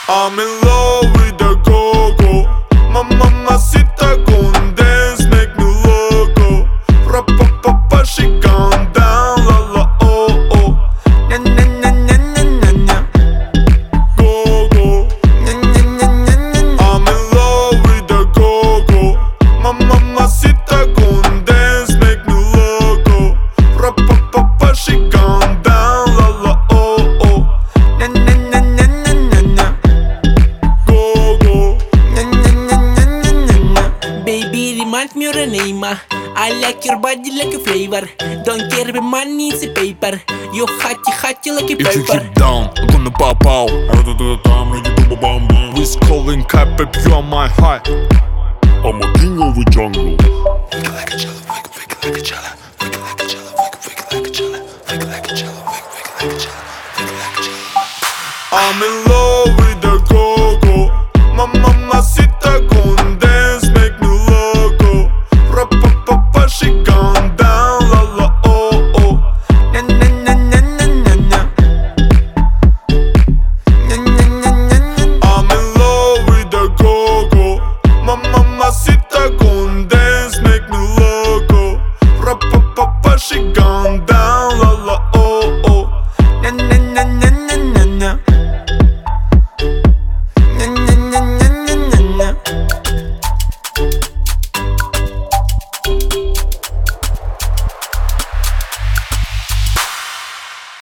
I'm in love with the go-go. My mamacita gon' dance, make me loco. Ra-pa-pa-pa, she gone down, la-la, oh-oh. Nya-nya-nya-nya-nya-nya-nya. Go-go. Nya-nya-nya-nya-nya-nya. I'm in love with the go-go. My mamacita gon' dance, make me loco. Ra-pa-pa-pa, she gone down, la-la, oh-oh. Nya-nya-nya-nya-nya-nya-nya. Go-go. Nya-nya-nya-nya-nya-nya. Baby, remind me your name. I like your body like a flavor. Don't care if money is a paper. You hotty like a If you paper. get down, I'm gonna pop out. Who's calling cat, babe, you are my high. I'm a king of the jungle. Wiggle like a jello, wiggle, wiggle like a jello. Wiggle like a jello, wiggle, wiggle like a jello. Wiggle like a jello, wiggle, wiggle like a jello. Wiggle like a jello. I'm in love